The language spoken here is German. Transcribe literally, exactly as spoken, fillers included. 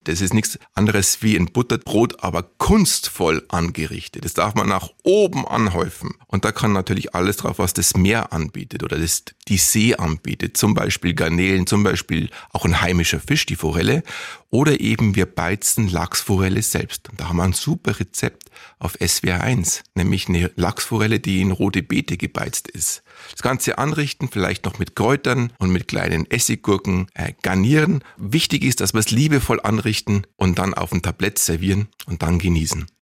Das ist nichts anderes wie ein Butterbrot, aber kunstvoll angerichtet. Das darf man nach oben anhäufen. Und da kann natürlich alles drauf, was das Meer anbietet oder das die See anbietet. Zum Beispiel Garnelen, zum Beispiel auch ein heimischer Fisch, die Forelle. Oder eben wir beizen Lachsforelle selbst. Und da haben wir ein super Rezept auf S W R eins, nämlich eine Lachsforelle, die in rote Beete gebeizt ist. Das Ganze anrichten, vielleicht noch mit Kräutern und mit kleinen Essiggurken äh, garnieren. Wichtig ist, dass wir es liebevoll anrichten und dann auf ein Tablett servieren und dann genießen.